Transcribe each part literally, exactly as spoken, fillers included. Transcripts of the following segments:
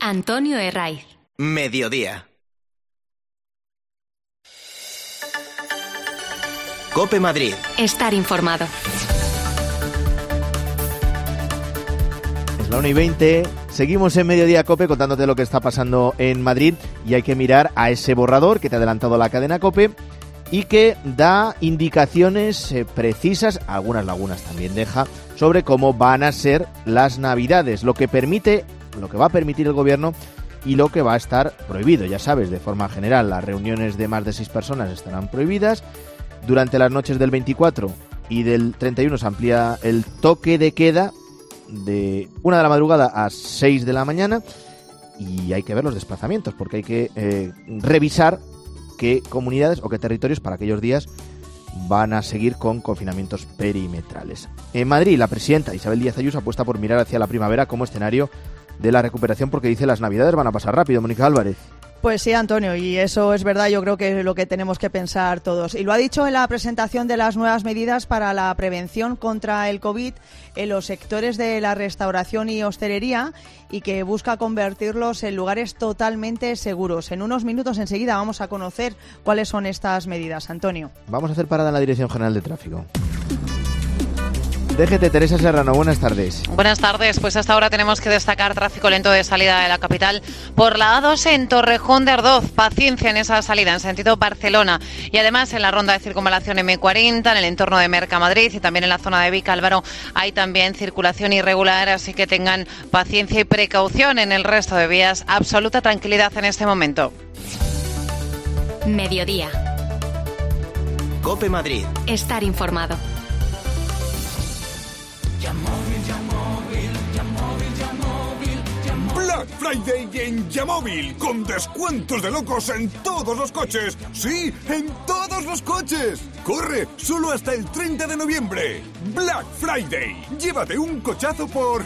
Antonio Herraiz. Mediodía. COPE Madrid. Estar informado. Es la una y veinte. Seguimos en Mediodía COPE contándote lo que está pasando en Madrid y hay que mirar a ese borrador que te ha adelantado la cadena COPE y que da indicaciones eh, precisas, algunas lagunas también deja, sobre cómo van a ser las Navidades, lo que permite, lo que va a permitir el gobierno y lo que va a estar prohibido. Ya sabes, de forma general, las reuniones de más de seis personas estarán prohibidas. Durante las noches del veinticuatro y del treinta y uno se amplía el toque de queda de una de la madrugada a seis de la mañana y hay que ver los desplazamientos porque hay que eh, revisar qué comunidades o qué territorios para aquellos días van a seguir con confinamientos perimetrales. En Madrid, la presidenta Isabel Díaz Ayuso apuesta por mirar hacia la primavera como escenario de la recuperación porque dice las Navidades van a pasar rápido. Mónica Álvarez. Pues sí, Antonio, y eso es verdad, yo creo que es lo que tenemos que pensar todos. Y lo ha dicho en la presentación de las nuevas medidas para la prevención contra el COVID en los sectores de la restauración y hostelería y que busca convertirlos en lugares totalmente seguros. En unos minutos enseguida vamos a conocer cuáles son estas medidas, Antonio. Vamos a hacer parada en la Dirección General de Tráfico. D G T, Teresa Serrano, buenas tardes. Buenas tardes, pues hasta ahora tenemos que destacar tráfico lento de salida de la capital por la A dos en Torrejón de Ardoz. Paciencia en esa salida en sentido Barcelona y además en la ronda de circunvalación eme cuarenta, en el entorno de Mercamadrid y también en la zona de Vicálvaro hay también circulación irregular, así que tengan paciencia y precaución en el resto de vías. Absoluta tranquilidad en este momento. Mediodía. COPE Madrid. Estar informado. Black Friday en Yamóvil, con descuentos de locos en todos los coches. Sí, en todos los coches. Corre, solo hasta el treinta de noviembre. Black Friday. Llévate un cochazo por...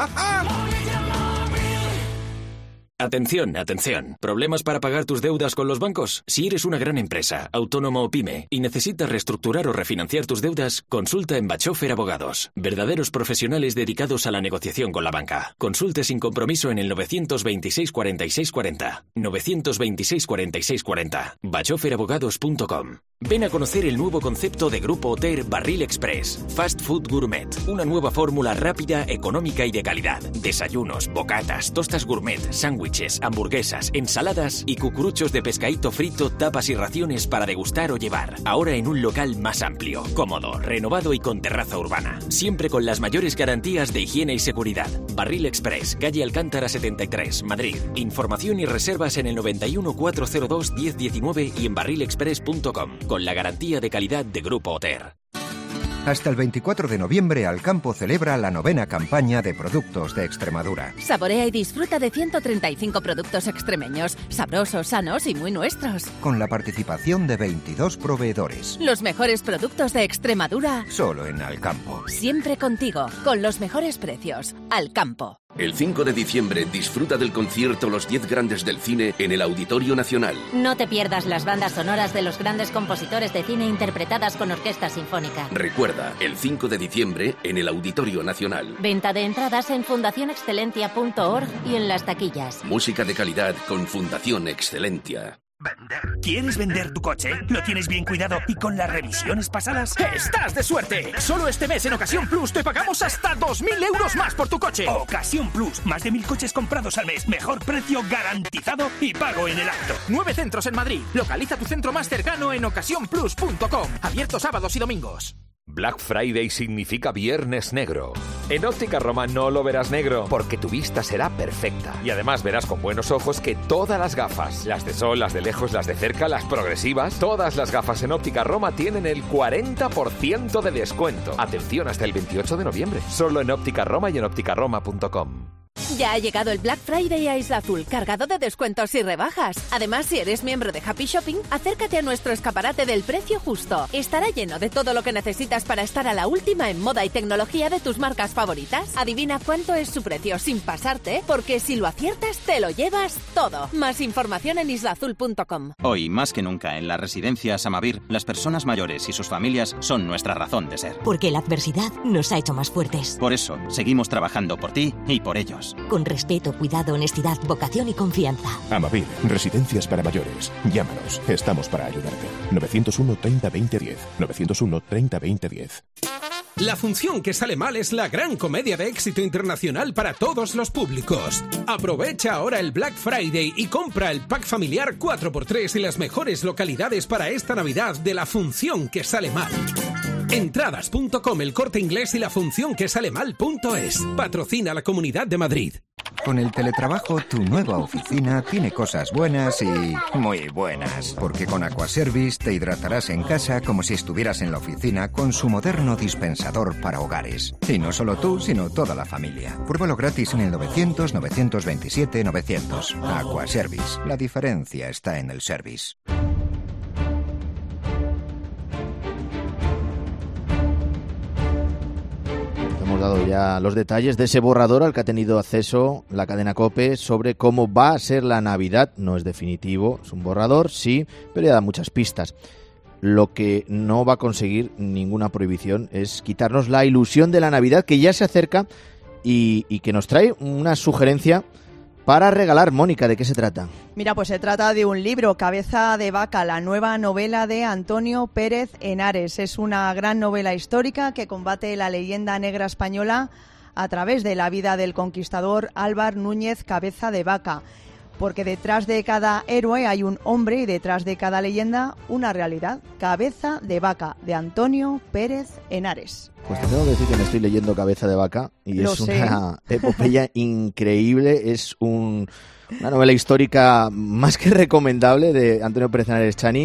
Atención, atención. ¿Problemas para pagar tus deudas con los bancos? Si eres una gran empresa, autónomo o pyme y necesitas reestructurar o refinanciar tus deudas, consulta en Bachofer Abogados. Verdaderos profesionales dedicados a la negociación con la banca. Consulte sin compromiso en el novecientos veintiséis cuarenta y seis cuarenta. novecientos veintiséis cuarenta y seis cuarenta. bachofer abogados punto com. Ven a conocer el nuevo concepto de Grupo Oter Barril Express. Fast Food Gourmet. Una nueva fórmula rápida, económica y de calidad. Desayunos, bocatas, tostas gourmet, sándwiches, hamburguesas, ensaladas y cucuruchos de pescadito frito, tapas y raciones para degustar o llevar. Ahora en un local más amplio, cómodo, renovado y con terraza urbana. Siempre con las mayores garantías de higiene y seguridad. Barril Express, calle Alcántara setenta y tres, Madrid. Información y reservas en el noventa y uno cuatrocientos dos diez diecinueve y en barril express punto com. Con la garantía de calidad de Grupo Oter. Hasta el veinticuatro de noviembre, Alcampo celebra la novena campaña de productos de Extremadura. Saborea y disfruta de ciento treinta y cinco productos extremeños, sabrosos, sanos y muy nuestros. Con la participación de veintidós proveedores. Los mejores productos de Extremadura. Solo en Alcampo. Siempre contigo, con los mejores precios. Alcampo. El cinco de diciembre disfruta del concierto Los diez Grandes del Cine en el Auditorio Nacional. No te pierdas las bandas sonoras de los grandes compositores de cine interpretadas con orquesta sinfónica. Recuerda, el cinco de diciembre en el Auditorio Nacional. Venta de entradas en fundación excelentia punto org y en las taquillas. Música de calidad con Fundación Excelentia. ¿Vender? ¿Quieres vender tu coche? ¿Lo tienes bien cuidado y con las revisiones pasadas? ¡Estás de suerte! Solo este mes en Ocasión Plus te pagamos hasta dos mil euros más por tu coche. Ocasión Plus. Más de mil coches comprados al mes. Mejor precio garantizado y pago en el acto. Nueve centros en Madrid. Localiza tu centro más cercano en ocasión plus punto com. Abierto sábados y domingos. Black Friday significa Viernes Negro. En Óptica Roma no lo verás negro, porque tu vista será perfecta. Y además verás con buenos ojos que todas las gafas, las de sol, las de lejos, las de cerca, las progresivas, todas las gafas en Óptica Roma tienen el cuarenta por ciento de descuento. Atención, hasta el veintiocho de noviembre. Solo en Óptica Roma y en óptica roma punto com. Ya ha llegado el Black Friday a Isla Azul, cargado de descuentos y rebajas. Además, si eres miembro de Happy Shopping, acércate a nuestro escaparate del precio justo. Estará lleno de todo lo que necesitas para estar a la última en moda y tecnología de tus marcas favoritas. Adivina cuánto es su precio sin pasarte, porque si lo aciertas, te lo llevas todo. Más información en isla azul punto com. Hoy, más que nunca, en la residencia Samavir, las personas mayores y sus familias son nuestra razón de ser. Porque la adversidad nos ha hecho más fuertes. Por eso, seguimos trabajando por ti y por ellos. Con respeto, cuidado, honestidad, vocación y confianza. Amavir, residencias para mayores. Llámanos, estamos para ayudarte. novecientos uno, treinta, veinte, diez. novecientos uno, treinta, veinte, diez. La función que sale mal es la gran comedia de éxito internacional para todos los públicos. Aprovecha ahora el Black Friday y compra el pack familiar cuatro por tres y las mejores localidades para esta Navidad de La función que sale mal. Entradas punto com, El Corte Inglés y la función que sale mal punto es. Patrocina la Comunidad de Madrid. Con el teletrabajo, tu nueva oficina tiene cosas buenas y muy buenas. Porque con Aquaservice te hidratarás en casa como si estuvieras en la oficina con su moderno dispensador para hogares. Y no solo tú, sino toda la familia. Pruébalo gratis en el novecientos, novecientos veintisiete, novecientos. Aquaservice. La diferencia está en el service. Hemos dado ya los detalles de ese borrador al que ha tenido acceso la cadena COPE sobre cómo va a ser la Navidad. No es definitivo, es un borrador, sí, pero ya da muchas pistas. Lo que no va a conseguir ninguna prohibición es quitarnos la ilusión de la Navidad que ya se acerca y, y que nos trae una sugerencia para regalar. Mónica, ¿de qué se trata? Mira, pues se trata de un libro, Cabeza de Vaca, la nueva novela de Antonio Pérez Henares. Es una gran novela histórica que combate la leyenda negra española a través de la vida del conquistador Álvar Núñez Cabeza de Vaca. Porque detrás de cada héroe hay un hombre y detrás de cada leyenda una realidad. Cabeza de Vaca, de Antonio Pérez Henares. Pues te tengo que decir que me estoy leyendo Cabeza de Vaca y Lo es sé. una epopeya increíble. Es un, una novela histórica más que recomendable de Antonio Pérez Henares Chani,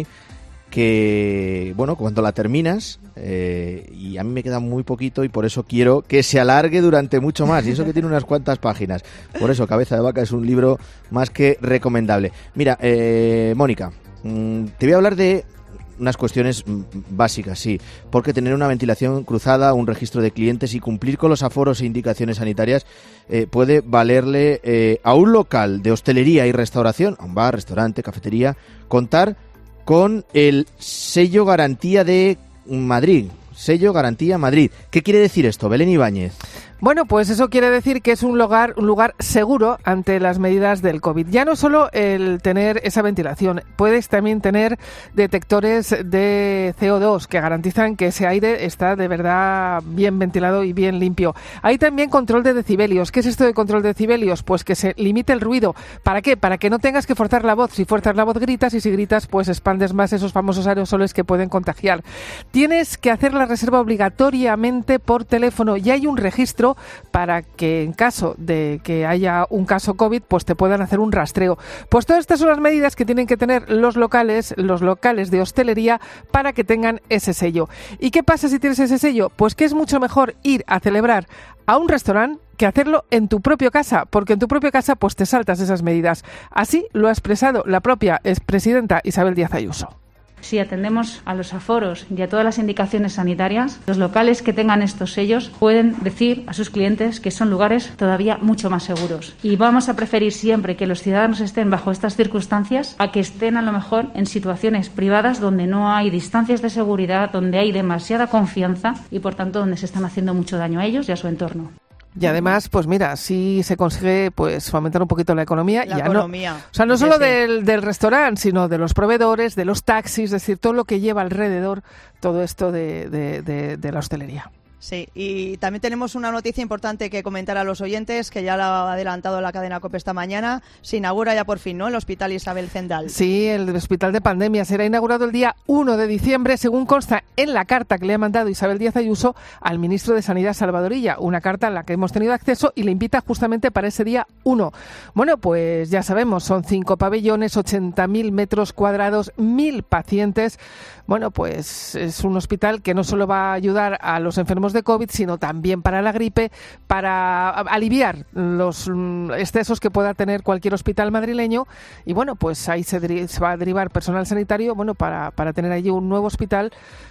que, bueno, cuando la terminas, eh, y a mí me queda muy poquito y por eso quiero que se alargue durante mucho más, y eso que tiene unas cuantas páginas. Por eso Cabeza de Vaca es un libro más que recomendable. Mira, eh, Mónica, mmm, te voy a hablar de unas cuestiones básicas, sí, porque tener una ventilación cruzada, un registro de clientes y cumplir con los aforos e indicaciones sanitarias eh, puede valerle eh, a un local de hostelería y restauración, a un bar, restaurante, cafetería, contar con el sello Garantía de Madrid. Sello Garantía Madrid. ¿Qué quiere decir esto, Belén Ibáñez? Bueno, pues eso quiere decir que es un lugar, un lugar seguro ante las medidas del COVID. Ya no solo el tener esa ventilación, puedes también tener detectores de C O dos que garantizan que ese aire está de verdad bien ventilado y bien limpio. Hay también control de decibelios. ¿Qué es esto de control de decibelios? Pues que se limite el ruido. ¿Para qué? Para que no tengas que forzar la voz. Si fuerzas la voz gritas y si gritas pues expandes más esos famosos aerosoles que pueden contagiar. Tienes que hacer la reserva obligatoriamente por teléfono y hay un registro para que en caso de que haya un caso COVID, pues te puedan hacer un rastreo. Pues todas estas son las medidas que tienen que tener los locales, los locales de hostelería para que tengan ese sello. ¿Y qué pasa si tienes ese sello? Pues que es mucho mejor ir a celebrar a un restaurante que hacerlo en tu propia casa, porque en tu propia casa pues te saltas esas medidas. Así lo ha expresado la propia expresidenta Isabel Díaz Ayuso. Si atendemos a los aforos y a todas las indicaciones sanitarias, los locales que tengan estos sellos pueden decir a sus clientes que son lugares todavía mucho más seguros. Y vamos a preferir siempre que los ciudadanos estén bajo estas circunstancias a que estén a lo mejor en situaciones privadas donde no hay distancias de seguridad, donde hay demasiada confianza y por tanto donde se están haciendo mucho daño a ellos y a su entorno. Y además, pues mira, sí se consigue pues fomentar un poquito la economía. La ya economía. No, o sea, no sí, solo sí. del, del restaurante, sino de los proveedores, de los taxis, es decir, todo lo que lleva alrededor todo esto de, de, de, de la hostelería. Sí, y también tenemos una noticia importante que comentar a los oyentes, que ya lo ha adelantado la cadena COPE esta mañana. Se inaugura ya por fin, ¿no?, el Hospital Isabel Zendal. Sí, el Hospital de Pandemia será inaugurado el día uno de diciembre, según consta en la carta que le ha mandado Isabel Díaz Ayuso al ministro de Sanidad, Salvador Illa. Una carta a la que hemos tenido acceso y le invita justamente para ese día uno. Bueno, pues ya sabemos, son cinco pabellones, ochenta mil metros cuadrados, mil pacientes. Bueno, pues es un hospital que no solo va a ayudar a los enfermos de COVID, sino también para la gripe, para aliviar los excesos que pueda tener cualquier hospital madrileño. Y bueno, pues ahí se, deri- se va a derivar personal sanitario, bueno, para, para tener allí un nuevo hospital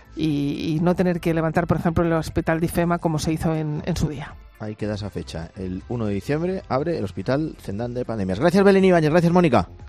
y, y no tener que levantar, por ejemplo, el hospital de IFEMA como se hizo en, en su día. Ahí queda esa fecha. El uno de diciembre abre el Hospital Zendal de Pandemias. Gracias, Belén Ibáñez. Gracias, Mónica.